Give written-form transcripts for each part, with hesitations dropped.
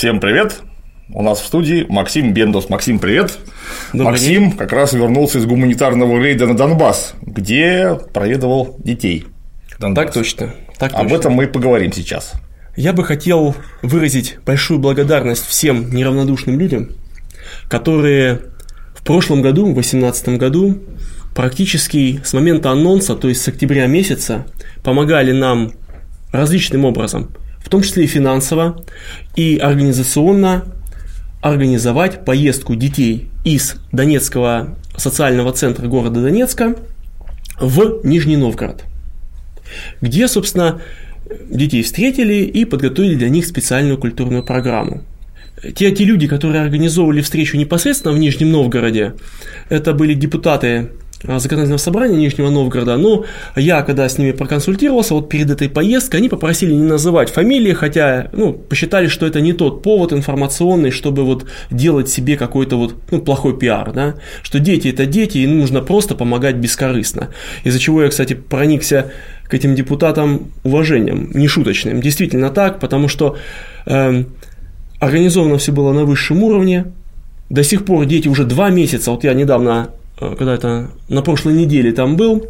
Всем привет! У нас в студии Максим Бендус. Максим, привет! Добрый Максим день. как раз вернулся из гуманитарного рейда на Донбасс, где проведывал детей. Так точно. Об этом мы и поговорим сейчас. Я бы хотел выразить большую благодарность всем неравнодушным людям, которые в прошлом году, в 2018 году, практически с момента анонса, то есть с октября месяца, помогали нам различным образом, в том числе и финансово, и организационно организовать поездку детей из Донецкого социального центра города Донецка в Нижний Новгород, где, собственно, детей встретили и подготовили для них специальную культурную программу. Те люди, которые организовывали встречу непосредственно в Нижнем Новгороде, это были депутаты Законодательного собрания Нижнего Новгорода, но я, когда с ними проконсультировался, вот перед этой поездкой, они попросили не называть фамилии, хотя, посчитали, что это не тот повод информационный, чтобы вот делать себе какой-то плохой пиар, да, что дети – это дети, и нужно просто помогать бескорыстно, из-за чего я, кстати, проникся к этим депутатам уважением, нешуточным, действительно так, потому что организовано все было на высшем уровне, до сих пор дети уже 2 месяца, вот я недавно, когда-то на прошлой неделе там был,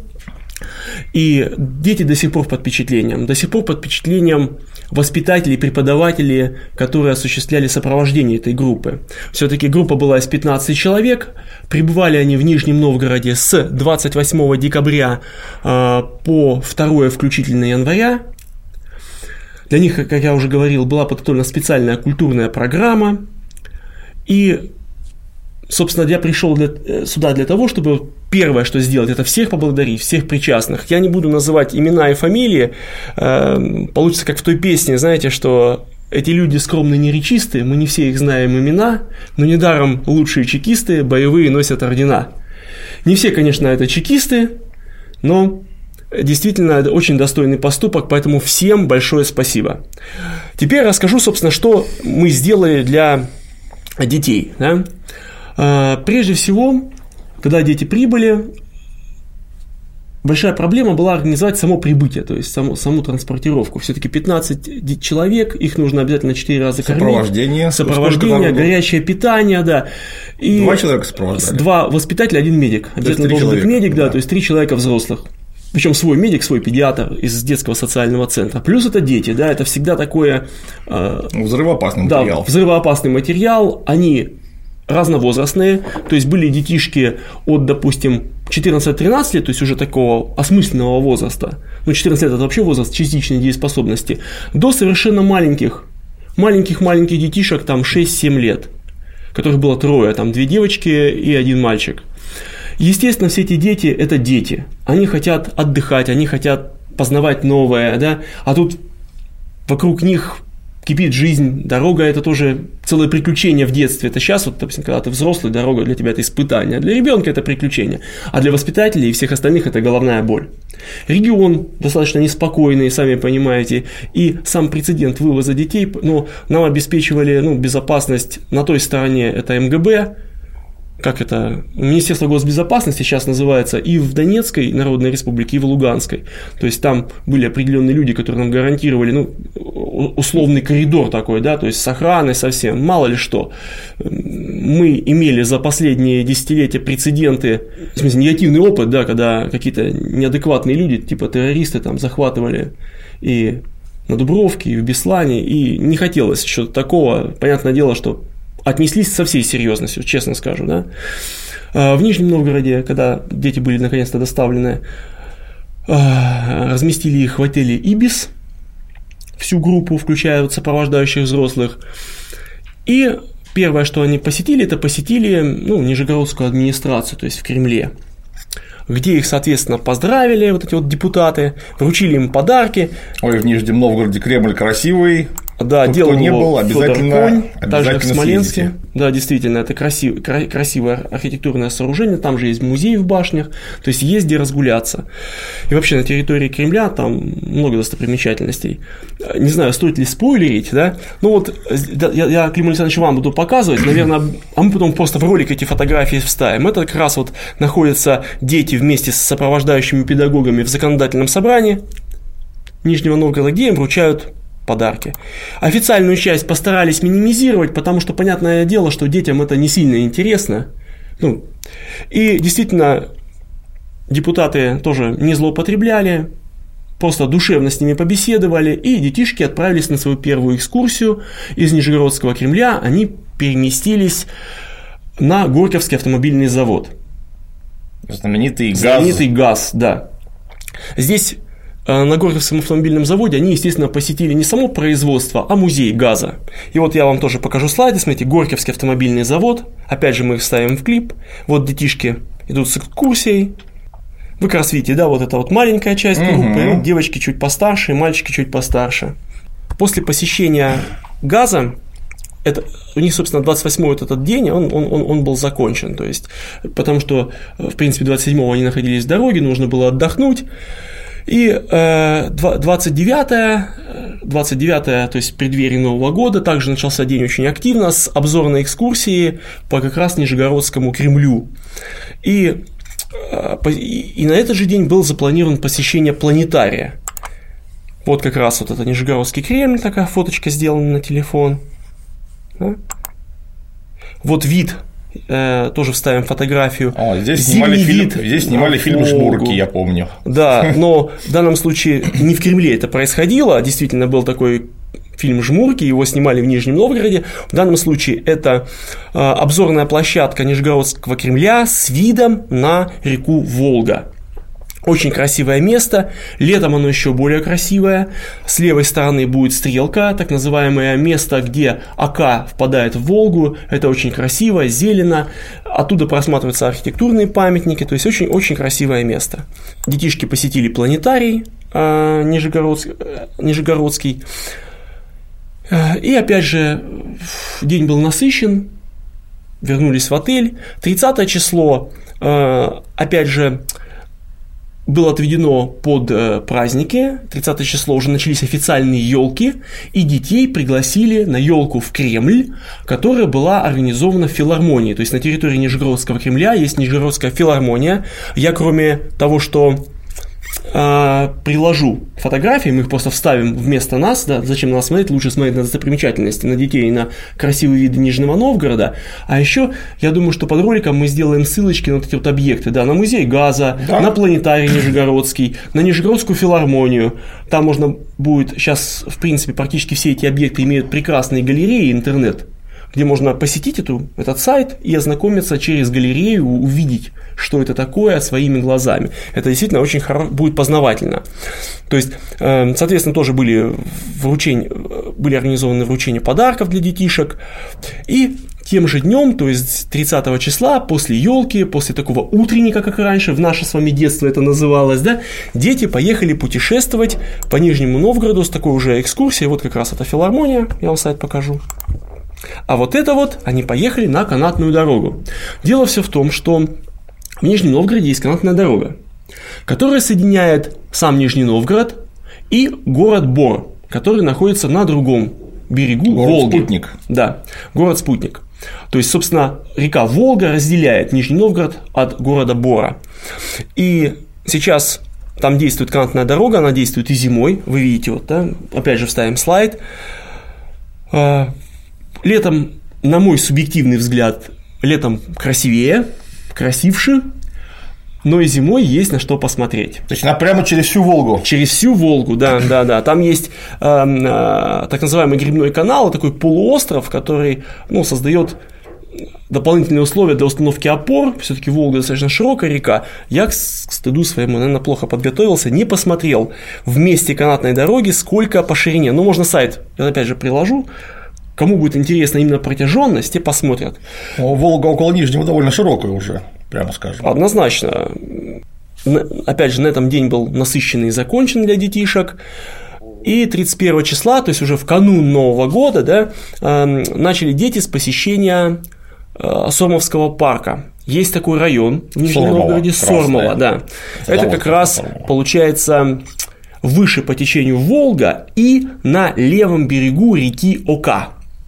и дети до сих пор под впечатлением воспитателей, преподавателей, которые осуществляли сопровождение этой группы. Все-таки группа была из 15 человек, пребывали они в Нижнем Новгороде с 28 декабря по 2 включительно января. Для них, как я уже говорил, была подготовлена специальная культурная программа, и собственно, я пришел сюда для того, чтобы первое, что сделать, это всех поблагодарить, всех причастных. Я не буду называть имена и фамилии, получится как в той песне, знаете, что эти люди скромные, неречистые, мы не все их знаем имена, но недаром лучшие чекисты боевые носят ордена. Не все, конечно, это чекисты, но действительно это очень достойный поступок, поэтому всем большое спасибо. Теперь расскажу, собственно, что мы сделали для детей, да? Прежде всего, когда дети прибыли, большая проблема была организовать само прибытие, то есть саму транспортировку. Все-таки 15 человек, их нужно обязательно 4 раза кормить. Сопровождение, горячее питание, да. И 2 человека сопровождали. 2 воспитателя, 1 медик. Обязательно должен быть медик, да, то есть 3 человека взрослых. Причем свой медик, свой педиатр из детского социального центра. Плюс это дети, да, это всегда такое… взрывоопасный материал. Да, взрывоопасный материал, они разновозрастные, то есть были детишки от, допустим, 14-13 лет, то есть уже такого осмысленного возраста, 14 лет – это вообще возраст частичной дееспособности, до совершенно маленьких детишек, там 6-7 лет, которых было 3, там 2 девочки и 1 мальчик. Естественно, все эти дети – это дети, они хотят отдыхать, они хотят познавать новое, да, а тут вокруг них кипит жизнь, дорога – это тоже целое приключение в детстве. Это сейчас, допустим, когда ты взрослый, дорога для тебя – это испытание. Для ребенка это приключение, а для воспитателей и всех остальных – это головная боль. Регион достаточно неспокойный, сами понимаете, и сам прецедент вывоза детей, нам обеспечивали безопасность на той стороне – это МГБ, Министерство госбезопасности сейчас называется и в Донецкой Народной Республике, и в Луганской. То есть там были определенные люди, которые нам гарантировали условный коридор такой, да, то есть с охраной совсем, мало ли что. Мы имели за последние десятилетия прецеденты, в смысле негативный опыт, да, когда какие-то неадекватные люди, типа террористы, там захватывали и на Дубровке, и в Беслане, и не хотелось чего-то такого. Понятное дело, что отнеслись со всей серьезностью, честно скажу, да. В Нижнем Новгороде, когда дети были наконец-то доставлены, разместили их в отеле «Ибис», всю группу, включая сопровождающих взрослых. И первое, что они посетили, Нижегородскую администрацию, то есть в Кремле, где их, соответственно, поздравили эти депутаты, вручили им подарки. Ой, в Нижнем Новгороде Кремль красивый. Да, делал кто не был, обязательно также в Смоленске. Съездите. Да, действительно, это красивое архитектурное сооружение, там же есть музей в башнях, то есть есть где разгуляться. И вообще на территории Кремля там много достопримечательностей. Не знаю, стоит ли спойлерить, да? Я Климу Александровичу вам буду показывать, наверное, а мы потом просто в ролик эти фотографии вставим. Это как раз находятся дети вместе с сопровождающими педагогами в законодательном собрании Нижнего Новгорода, где им вручают подарки. Официальную часть постарались минимизировать, потому что, понятное дело, что детям это не сильно интересно. И действительно, депутаты тоже не злоупотребляли, просто душевно с ними побеседовали, и детишки отправились на свою первую экскурсию. Из Нижегородского Кремля они переместились на Горьковский автомобильный завод. Знаменитый ГАЗ, да. Здесь на Горьковском автомобильном заводе они, естественно, посетили не само производство, а музей газа. И вот я вам тоже покажу слайды. Смотрите, Горьковский автомобильный завод. Опять же, мы их вставим в клип. Вот детишки идут с экскурсией. Вы как раз видите, да, вот это вот маленькая часть группы, девочки чуть постарше, мальчики чуть постарше. После посещения газа, у них, собственно, 28-й вот этот день, он был закончен, то есть, потому что, в принципе, 27-го они находились в дороге, нужно было отдохнуть, и 29-е, то есть в преддверии Нового года, также начался день очень активно с обзорной экскурсии по как раз Нижегородскому Кремлю, и на этот же день был запланирован посещение планетария. Вот как раз вот это Нижегородский Кремль, такая фоточка сделана на телефон. Да? Вот вид, тоже вставим фотографию. Здесь снимали фильм «Жмурки», я помню. Да, но в данном случае не в Кремле это происходило, действительно был такой фильм «Жмурки», его снимали в Нижнем Новгороде. В данном случае это обзорная площадка Нижегородского Кремля с видом на реку Волга. Очень красивое место, летом оно еще более красивое. С левой стороны будет стрелка, так называемое место, где Ока впадает в Волгу. Это очень красиво, зелено. Оттуда просматриваются архитектурные памятники, то есть очень-очень красивое место. Детишки посетили планетарий Нижегородский. И опять же, день был насыщен, вернулись в отель. 30 число, опять же, было отведено под праздники. 30 число уже начались официальные елки, и детей пригласили на елку в Кремль, которая была организована в филармонии. То есть на территории Нижегородского Кремля есть Нижегородская филармония. Я, кроме того, что приложу фотографии, мы их просто вставим вместо нас, да, зачем на нас смотреть, лучше смотреть на достопримечательности, на детей, на красивые виды Нижнего Новгорода, а еще, я думаю, что под роликом мы сделаем ссылочки на вот эти вот объекты, да, на музей газа, да, на планетарий Нижегородский, на Нижегородскую филармонию, там можно будет, сейчас, в принципе, практически все эти объекты имеют прекрасные галереи, интернет, где можно посетить этот сайт и ознакомиться через галерею, увидеть, что это такое своими глазами. Это действительно очень будет познавательно. То есть, соответственно, тоже были организованы вручения подарков для детишек. И тем же днем, то есть 30 числа, после елки, после такого утренника, как раньше, в наше с вами детство это называлось, да, дети поехали путешествовать по Нижнему Новгороду с такой уже экскурсией. Вот как раз эта филармония, я вам сайт покажу. А вот это вот, они поехали на канатную дорогу. Дело все в том, что в Нижнем Новгороде есть канатная дорога, которая соединяет сам Нижний Новгород и город Бор, который находится на другом берегу Волги. Город-спутник. Да, город-спутник. То есть, собственно, река Волга разделяет Нижний Новгород от города Бора. И сейчас там действует канатная дорога, она действует и зимой. Вы видите, вот, да? Опять же вставим слайд. Летом, на мой субъективный взгляд, летом красивее, красивше, но и зимой есть на что посмотреть. То есть она прямо через всю Волгу? Через всю Волгу, да. Там есть так называемый гребной канал, такой полуостров, который создает дополнительные условия для установки опор. Все-таки Волга достаточно широкая река. Я, к стыду своему, наверное, плохо подготовился, не посмотрел в месте канатной дороги, сколько по ширине. Можно сайт, я опять же приложу. Кому будет интересна именно протяженность, те посмотрят. Волга около Нижнего довольно широкая уже, прямо скажем. Однозначно. Опять же, на этом день был насыщенный и закончен для детишек. И 31 числа, то есть уже в канун Нового года, да, начали дети с посещения Сормовского парка. Есть такой район в Нижнем Новгороде, Сормово, да. Это как раз получается выше по течению Волга и на левом берегу реки Ока.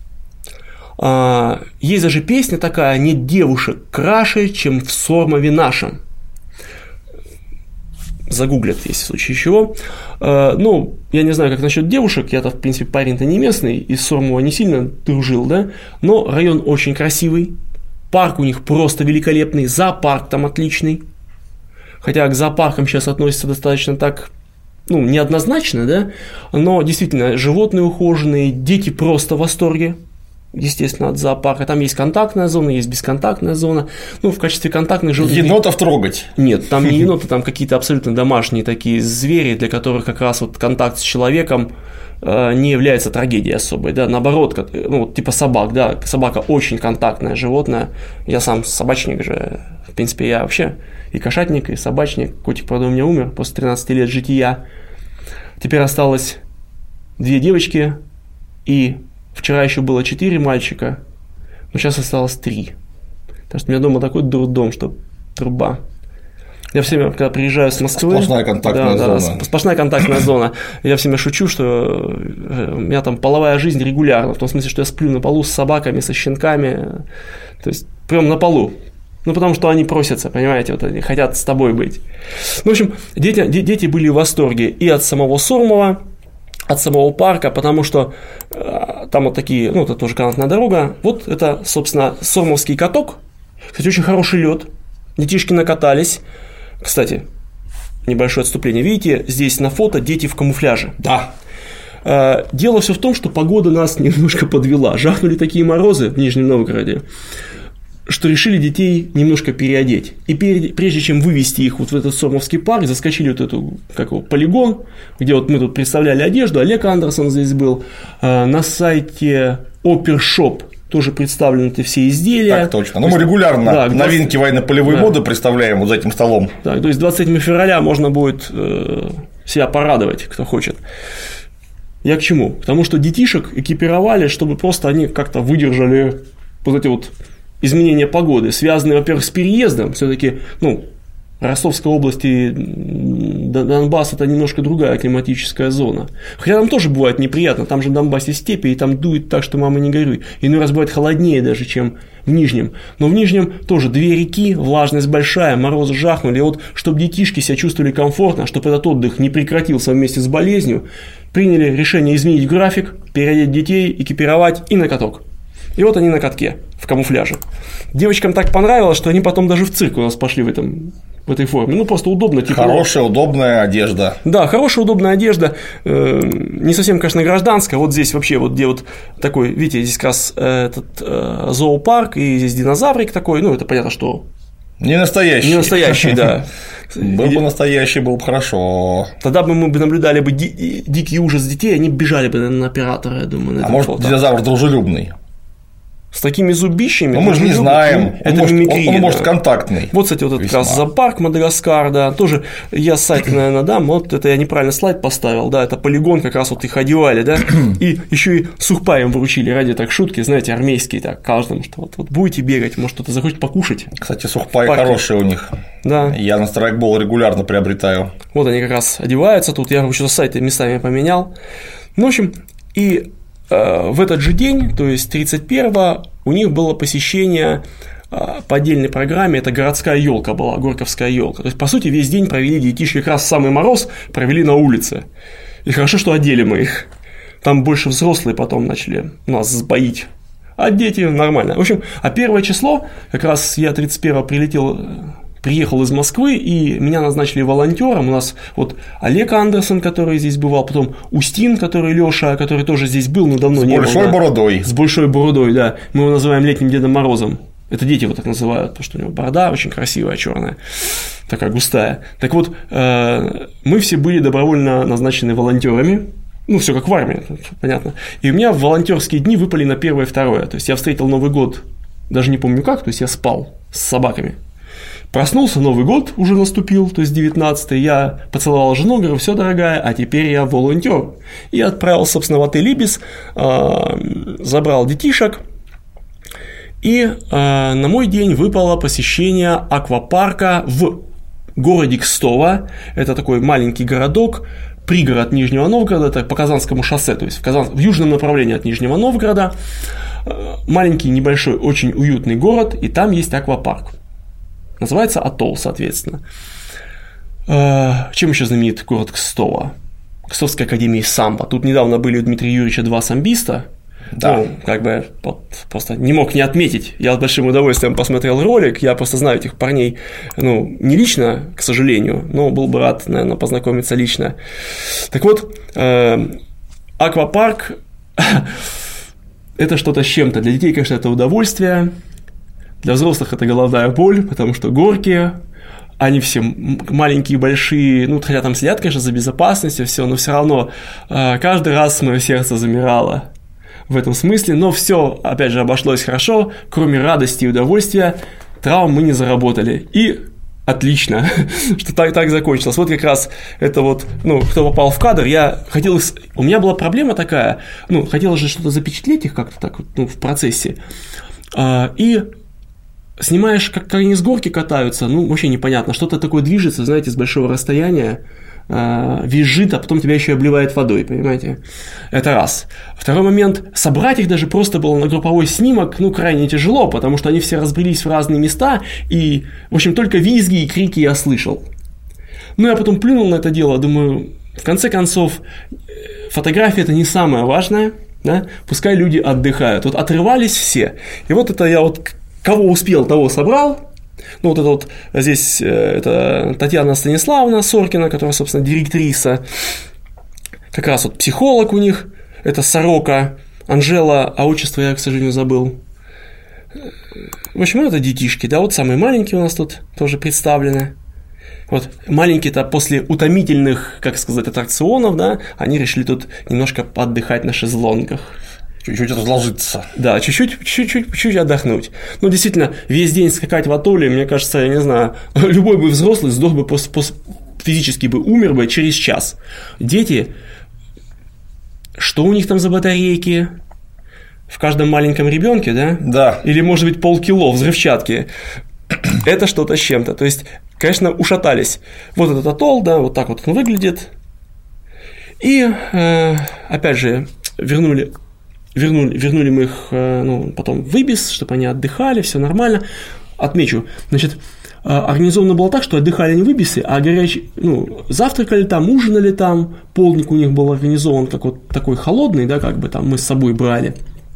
Есть даже песня такая: «Нет девушек краше, чем в Сормове нашем». загуглят, если в случае чего. Ну, я не знаю, как насчет девушек, я-то, в принципе, парень-то не местный, из Сормова не сильно дружил, да, но район очень красивый, парк у них просто великолепный, зоопарк там отличный, хотя к зоопаркам сейчас относятся достаточно так, ну, неоднозначно, да, но действительно, животные ухоженные, дети просто в восторге. Естественно, от зоопарка. Там есть контактная зона, есть бесконтактная зона. Ну, в качестве контактных животных... Енотов трогать? Нет, там не еноты, там какие-то абсолютно домашние такие звери, для которых как раз вот контакт с человеком не является трагедией особой, да, наоборот, ну, вот типа собак, да, собака очень контактное животное. Я сам собачник же, в принципе, я вообще и кошатник, и собачник. Котик, правда, у меня умер после 13 лет жития. Теперь осталось 2 девочки и... Вчера еще было 4 мальчика, но сейчас осталось 3. Потому что у меня дома такой дурдом, что труба. Я все время, когда приезжаю с Москвы... Сплошная контактная зона. Да, сплошная контактная зона. Я все время шучу, что у меня там половая жизнь регулярна, в том смысле, что я сплю на полу с собаками, со щенками, то есть прям на полу. Ну, потому что они просятся, понимаете, вот они хотят с тобой быть. Ну, в общем, дети были в восторге и от самого Сормова, от самого парка, потому что там вот такие, ну, это тоже канатная дорога. Вот это, собственно, Сормовский каток. Кстати, очень хороший лед. Детишки накатались. Кстати, небольшое отступление. Видите, здесь на фото дети в камуфляже. Да. Дело все в том, что погода нас немножко подвела. Жахнули такие морозы в Нижнем Новгороде, что решили детей немножко переодеть. И прежде чем вывести их вот в этот Сормовский парк, заскочили вот эту, как его, полигон, где вот мы тут представляли одежду, Олег Андерсон здесь был, на сайте Опершоп тоже представлены эти все изделия. Так точно. Ну, мы регулярно новинки военно-полевой моды представляем вот за этим столом. Так, то есть 27 февраля можно будет себя порадовать, кто хочет. Я к чему? Потому что детишек экипировали, чтобы просто они как-то выдержали вот эти вот изменения погоды, связанные, во-первых, с переездом, все-таки, ну, Ростовской области, Донбасс – это немножко другая климатическая зона. Хотя там тоже бывает неприятно, там же в Донбассе степи, и там дует так, что мама не горюй. Иной раз бывает холоднее даже, чем в Нижнем. Но в Нижнем тоже 2 реки, влажность большая, морозы жахнули. И вот, чтобы детишки себя чувствовали комфортно, чтобы этот отдых не прекратился вместе с болезнью, приняли решение изменить график, переодеть детей, экипировать и на каток. И вот они на катке, в камуфляже. Девочкам так понравилось, что они потом даже в цирк у нас пошли в этой форме. Ну, просто удобно, тепло. Хорошая, удобная одежда. Да, хорошая, удобная одежда. Не совсем, конечно, гражданская. Вот здесь вообще, вот где вот такой, видите, здесь как раз этот зоопарк, и здесь динозаврик такой. Ну, это понятно, что... Не настоящий. Не настоящий, да. Был бы настоящий, было бы хорошо. Тогда бы мы наблюдали бы дикий ужас детей, они бежали бы на оператора, я думаю. А может, динозавр дружелюбный? С такими зубищами. Ну, мы же не знаем. Это он может контактный. Вот, кстати, вот этот как раз зоопарк Мадагаскар, да, тоже я сайт, наверное, дам, вот это я неправильно слайд поставил, да, это полигон, как раз вот их одевали, да, и еще и сухпаем вручили ради так шутки, знаете, армейские, так, каждому, что вот будете бегать, может, кто-то захочет покушать. Кстати, сухпаи хорошие у них. Да. Я на страйкбол регулярно приобретаю. Вот они как раз одеваются, тут я еще сайты местами поменял. Ну, в общем, и в этот же день, то есть 31-го, у них было посещение по отдельной программе, это городская елка была, Горьковская елка. То есть, по сути, весь день провели детишки, как раз в самый мороз провели на улице. И хорошо, что одели мы их. Там больше взрослые потом начали нас сбоить. А дети нормально. В общем, а 1 число, как раз я 31-го приехал из Москвы, и меня назначили волонтером. У нас вот Олег Андерсон, который здесь бывал, потом Устин, Лёша, который тоже здесь был, но давно не был. С большой бородой. С большой бородой, да. Мы его называем летним Дедом Морозом. Это дети его так называют, потому что у него борода очень красивая, черная, такая густая. Так вот, мы все были добровольно назначены волонтерами. Ну, все как в армии, понятно. И у меня в волонтерские дни выпали на 1 и 2. То есть я встретил Новый год, даже не помню как, то есть я спал с собаками. Проснулся, Новый год уже наступил, то есть 19-й, я поцеловал жену, говорю, все, дорогая, а теперь я волонтер. И отправился, собственно, в отель Ибис, забрал детишек, и на мой день выпало посещение аквапарка в городе Кстово, это такой маленький городок, пригород Нижнего Новгорода, это по Казанскому шоссе, то есть в южном направлении от Нижнего Новгорода, маленький, небольшой, очень уютный город, и там есть аквапарк. Называется Атолл, соответственно. Чем еще знаменит город Кстово? Кстовская академия самбо. Тут недавно были у Дмитрия Юрьевича 2 самбиста. Да. Ну, как бы просто не мог не отметить. Я с большим удовольствием посмотрел ролик. Я просто знаю этих парней, ну, не лично, к сожалению, но был бы рад, наверное, познакомиться лично. Так вот, аквапарк – это что-то с чем-то. Для детей, конечно, это удовольствие. Для взрослых это головная боль, потому что горки, они все маленькие, большие, ну, хотя там следят, конечно, за безопасностью, все, но все равно каждый раз мое сердце замирало в этом смысле, но все, опять же, обошлось хорошо, кроме радости и удовольствия, травм мы не заработали, и отлично, что так закончилось. Вот как раз это вот, ну, кто попал в кадр, у меня была проблема такая, ну, хотелось же что-то запечатлеть их как-то так, ну, в процессе, и снимаешь, как они с горки катаются, ну, вообще непонятно, что-то такое движется, знаете, с большого расстояния, визжит, а потом тебя еще и обливает водой, понимаете? Это раз. Второй момент, собрать их даже просто было на групповой снимок, ну, крайне тяжело, потому что они все разбрелись в разные места, и, в общем, только визги и крики я слышал. Ну, я потом плюнул на это дело, думаю, в конце концов, фотография – это не самое важное, да? Пускай люди отдыхают. Вот отрывались все, и вот это я вот кого успел, того собрал. Ну, вот это вот здесь это Татьяна Станиславовна Соркина, которая, собственно, директриса, как раз вот психолог у них, это Сорока, Анжела, а отчество я, к сожалению, забыл. В общем, это детишки, да, вот самые маленькие у нас тут тоже представлены. Вот маленькие-то после утомительных, как сказать, аттракционов, да, они решили тут немножко поотдыхать на шезлонгах. Чуть-чуть разложиться. Да, чуть-чуть отдохнуть. Ну, действительно, весь день скакать в атолле, мне кажется, я не знаю, любой бы взрослый сдох бы, физически бы умер бы через час. Дети, что у них там за батарейки? В каждом маленьком ребенке, да? Да. Или, может быть, полкило взрывчатки. Это что-то с чем-то. То есть, конечно, ушатались. Вот этот атолл, да, вот так вот он выглядит. И, опять же, вернули мы их, ну, потом в Ибис, чтобы они отдыхали, все нормально. Отмечу, значит, организовано было так, что отдыхали не в Ибисе, а завтракали там, ужинали там, полдник у них был организован как вот такой холодный, да, как бы там мы с собой брали.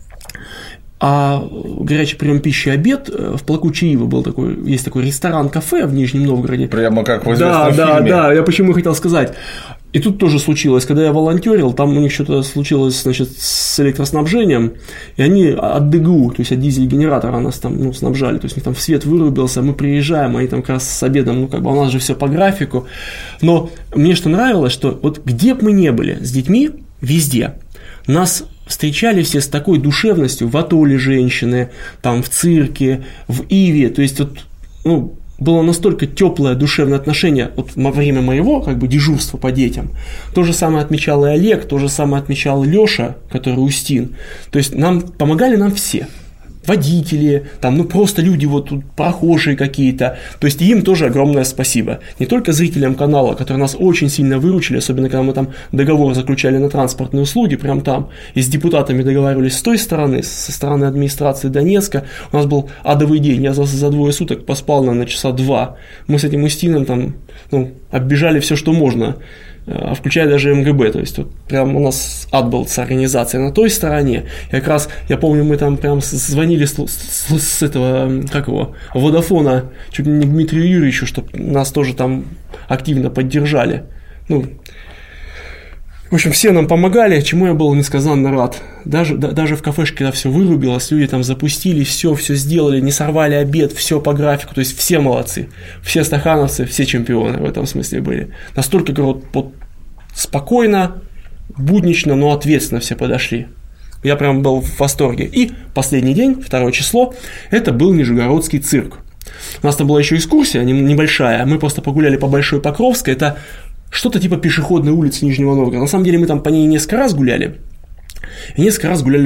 А горячий прием пищи, обед в Плакучеево был такой, есть такой ресторан-кафе в Нижнем Новгороде. Прямо как в известном фильме. Да, я почему хотел сказать. И тут тоже случилось, когда я волонтерил, там у них что-то случилось, значит, с электроснабжением, и они от ДГУ, то есть от дизель-генератора нас там, ну, снабжали, то есть у них там свет вырубился, мы приезжаем, они там как раз с обедом, ну, как бы у нас же все по графику, но мне что нравилось, что вот где бы мы ни были с детьми, везде, нас встречали все с такой душевностью, в атолле женщины, там в цирке, в Иве, то есть вот, ну, было настолько теплое душевное отношение вот во время моего как бы дежурства по детям. То же самое отмечал и Олег, то же самое отмечал Лёша, который Устин. То есть помогали нам все. Водители, там, ну просто люди вот тут прохожие какие-то. То есть им тоже огромное спасибо. Не только зрителям канала, которые нас очень сильно выручили, особенно когда мы там договор заключали на транспортные услуги, прям там, и с депутатами договаривались с той стороны, со стороны администрации Донецка. У нас был адовый день, я за 2 суток поспал, наверное, часа 2. Мы с этим Устином там, ну, оббежали все, что можно, включая даже МГБ, то есть вот прям у нас ад был с организацией на той стороне, и как раз, я помню, мы там прям звонили с этого, как его, Водафона, чуть ли не Дмитрию Юрьевичу, чтобы нас тоже там активно поддержали, ну, в общем, все нам помогали, чему я был несказанно рад, даже в кафешке, когда все вырубилось, люди там запустили, все сделали, не сорвали обед, все по графику, то есть все молодцы, все стахановцы, все чемпионы в этом смысле были, настолько, говорю, вот, спокойно, буднично, но ответственно все подошли. Я прям был в восторге. И последний день, 2 число, это был Нижегородский цирк. У нас там была еще экскурсия небольшая, мы просто погуляли по Большой Покровской, это что-то типа пешеходной улицы Нижнего Новгорода. На самом деле мы там по ней несколько раз гуляли, и несколько раз гуляли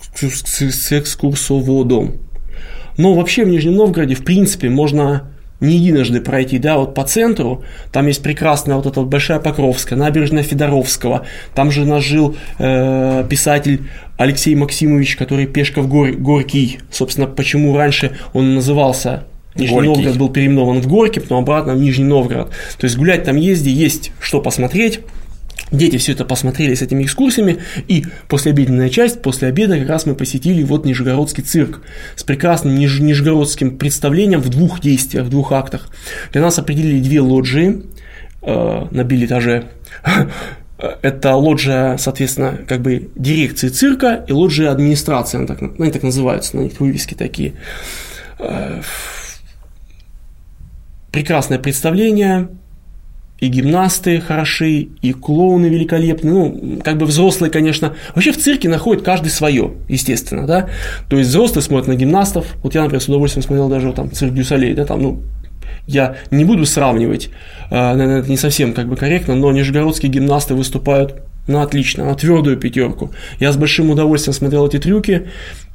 с экскурсоводом. Но вообще в Нижнем Новгороде, в принципе, можно не единожды пройти, да, вот по центру, там есть прекрасная вот эта вот Большая Покровская, набережная Федоровского, там же наш жил писатель Алексей Максимович, который Пешков Горький, собственно, почему раньше он назывался Нижний Новгород был переименован в Горький, потом обратно в Нижний Новгород. То есть гулять там есть что посмотреть. Дети все это посмотрели с этими экскурсиями, и послеобеденная часть, после обеда как раз мы посетили вот Нижегородский цирк с прекрасным нижегородским представлением в 2 действиях, в 2 актах. Для нас определили 2 лоджии на билетаже. Это лоджия, соответственно, как бы дирекции цирка и лоджия администрации, они так называются, на них вывески такие. Прекрасное представление. И гимнасты хороши, и клоуны великолепны. Ну, как бы взрослые, конечно. Вообще в цирке находят каждый свое, естественно, да. То есть взрослые смотрят на гимнастов. Вот я, например, с удовольствием смотрел даже там цирк Дю Солей, да, там, ну, я не буду сравнивать, наверное, это не совсем как бы корректно, но нижегородские гимнасты выступают на отлично, на твердую 5. Я с большим удовольствием смотрел эти трюки.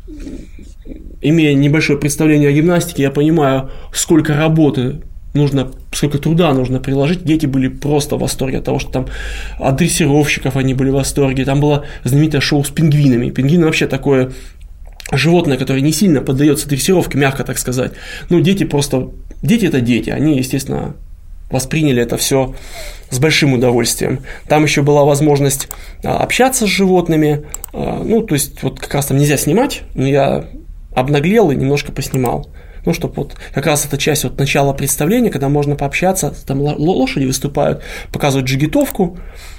Имея небольшое представление о гимнастике, я понимаю, сколько работы нужно, сколько труда нужно приложить. Дети были просто в восторге от того, что там от дрессировщиков они были в восторге. Там было знаменитое шоу с пингвинами. Пингвины вообще такое животное, которое не сильно поддается дрессировке, мягко так сказать. Ну, дети это дети. Они, естественно, восприняли это все с большим удовольствием. Там еще была возможность общаться с животными. Ну, то есть, вот как раз там нельзя снимать, но я обнаглел и немножко поснимал. Ну, чтобы вот как раз эта часть вот начала представления, когда можно пообщаться, там лошади выступают, показывают джигитовку.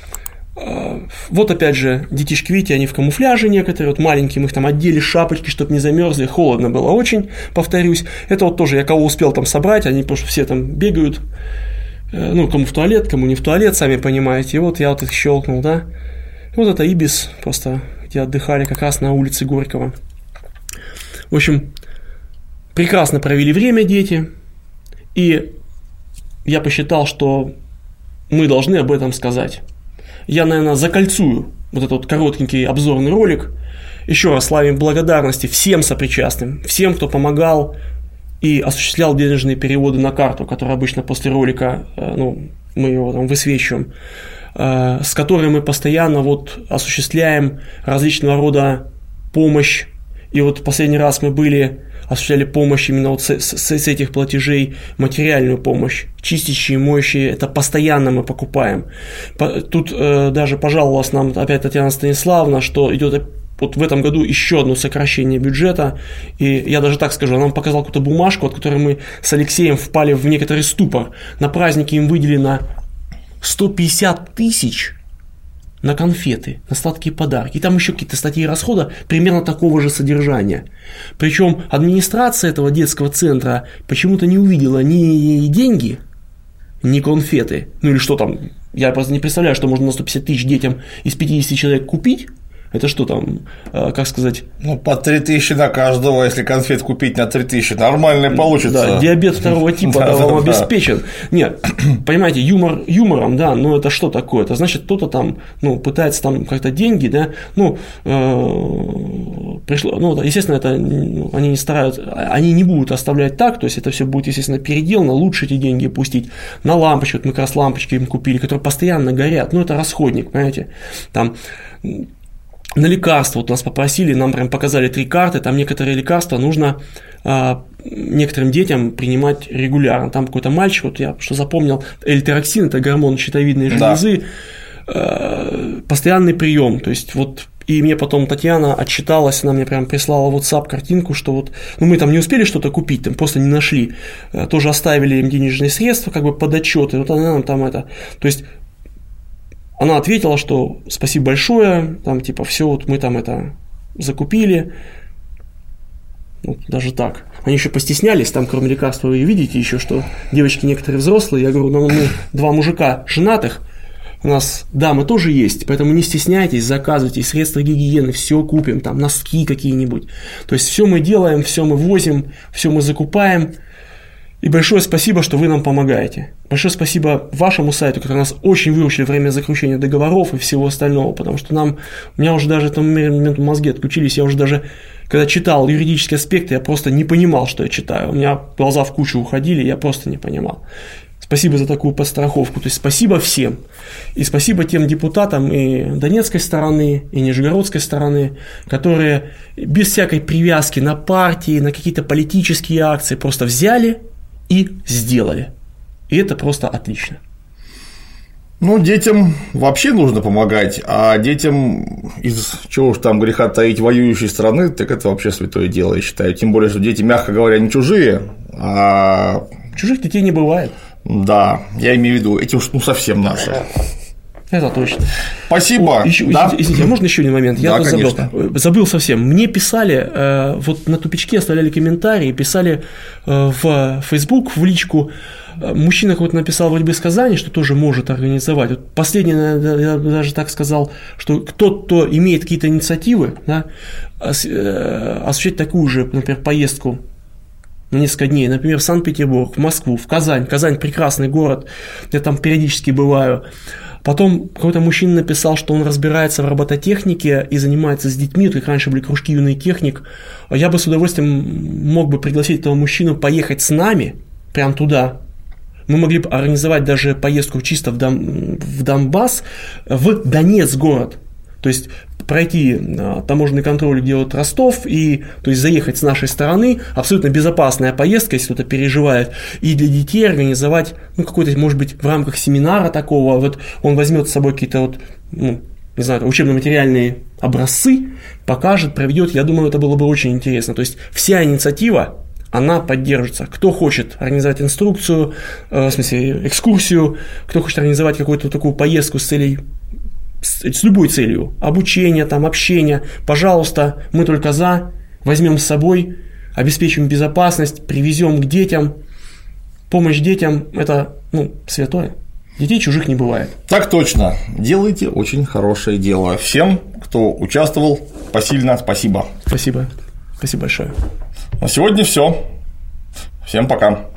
Вот опять же, детишки, видите, они в камуфляже некоторые, вот маленькие, мы их там одели, шапочки, чтобы не замерзли, холодно было очень, повторюсь. Это вот тоже я кого успел там собрать, они просто все там бегают, ну, кому в туалет, кому не в туалет, сами понимаете. И вот я вот их щелкнул, да. И вот это Ибис, просто где отдыхали как раз на улице Горького. В общем, прекрасно провели время дети, и я посчитал, что мы должны об этом сказать. Я, наверное, закольцую вот этот вот коротенький обзорный ролик. Еще раз славим благодарности всем сопричастным, всем, кто помогал и осуществлял денежные переводы на карту, которые обычно после ролика, ну, мы его там высвечиваем, с которой мы постоянно вот осуществляем различного рода помощь. И вот последний раз мы осуществляли помощь именно вот с этих платежей, материальную помощь, чистящие, моющие, это постоянно мы покупаем. Тут даже пожаловалась нам опять Татьяна Станиславовна, что идет вот в этом году еще одно сокращение бюджета, и я даже так скажу, она нам показала какую-то бумажку, от которой мы с Алексеем впали в некоторый ступор. На праздники им выделено 150 тысяч на конфеты, на сладкие подарки. И там еще какие-то статьи расхода примерно такого же содержания. Причем администрация этого детского центра почему-то не увидела ни деньги, ни конфеты. Ну или что там, я просто не представляю, что можно на 150 тысяч детям из 50 человек купить. Это что там, как сказать? Ну, по 3000 на каждого, если конфет купить на 3000, нормально получится. Да, диабет 2 типа вам обеспечен. Нет, понимаете, юмором, да, но это что такое? Это значит, кто-то там, ну, пытается там как-то деньги, да, ну, пришло, ну, естественно, это они не стараются, они не будут оставлять так, то есть это все будет, естественно, переделано, лучше эти деньги пустить на лампочки, вот мы как раз лампочки им купили, которые постоянно горят, ну, это расходник, понимаете, там. На лекарства, вот нас попросили, нам прям показали 3 карты, там некоторые лекарства нужно некоторым детям принимать регулярно. Там какой-то мальчик, вот я что запомнил, эльтероксин, это гормон щитовидной железы, постоянный прием, то есть вот. И мне потом Татьяна отчиталась, она мне прям прислала в WhatsApp картинку, что вот, ну мы там не успели что-то купить, там просто не нашли, тоже оставили им денежные средства, как бы под отчеты, вот она нам там это, то есть. Она ответила, что спасибо большое, там типа все, вот мы там это закупили, вот, даже так. Они еще постеснялись, там кроме лекарства вы видите еще, что девочки некоторые взрослые, я говорю, ну мы 2 мужика женатых, у нас дамы тоже есть, поэтому не стесняйтесь, заказывайте средства гигиены, все купим, там носки какие-нибудь, то есть все мы делаем, все мы возим, все мы закупаем. И большое спасибо, что вы нам помогаете. Большое спасибо вашему сайту, который нас очень выручили во время заключения договоров и всего остального, потому что у меня уже даже в том момент мозги отключились, я уже даже, когда читал юридические аспекты, я просто не понимал, что я читаю. У меня глаза в кучу уходили, я просто не понимал. Спасибо за такую подстраховку. То есть спасибо всем. И спасибо тем депутатам и Донецкой стороны, и Нижегородской стороны, которые без всякой привязки на партии, на какие-то политические акции просто взяли и сделали. И это просто отлично. Ну, детям вообще нужно помогать, а детям из чего уж там греха таить воюющей страны, так это вообще святое дело, я считаю. Тем более, что дети, мягко говоря, не чужие, а… Чужих детей не бывает. Да, я имею в виду, эти уж совсем наши. Это точно. Спасибо. Извините, можно еще один момент? Я забыл совсем. Мне писали, вот на тупичке оставляли комментарии, писали в Facebook, в личку. Мужчина какой-то написал вроде бы из Казани, что тоже может организовать. Вот последнее, я даже так сказал, что кто имеет какие-то инициативы, да, осуществить такую же, например, поездку на несколько дней, например, в Санкт-Петербург, в Москву, в Казань. Казань – прекрасный город, я там периодически бываю. Потом какой-то мужчина написал, что он разбирается в робототехнике и занимается с детьми, как раньше были кружки «Юный техник». Я бы с удовольствием мог бы пригласить этого мужчину поехать с нами, прям туда. Мы могли бы организовать даже поездку чисто в Донбасс, в Донецк город. То есть пройти таможенный контроль, где вот Ростов, и то есть заехать с нашей стороны, абсолютно безопасная поездка, если кто-то переживает, и для детей организовать, ну, какой-то, может быть, в рамках семинара такого, вот он возьмет с собой какие-то вот, ну, не знаю, учебно-материальные образцы, покажет, проведет, я думаю, это было бы очень интересно. То есть вся инициатива, она поддержится. Кто хочет организовать инструкцию, в смысле экскурсию, кто хочет организовать какую-то такую поездку с любой целью, обучение, там, общение, пожалуйста, мы только за, возьмем с собой, обеспечим безопасность, привезем к детям. Помощь детям – это, ну, святое. Детей чужих не бывает. Так точно. Делайте очень хорошее дело. Всем, кто участвовал, посильно спасибо. Спасибо. Спасибо большое. На сегодня все. Всем пока.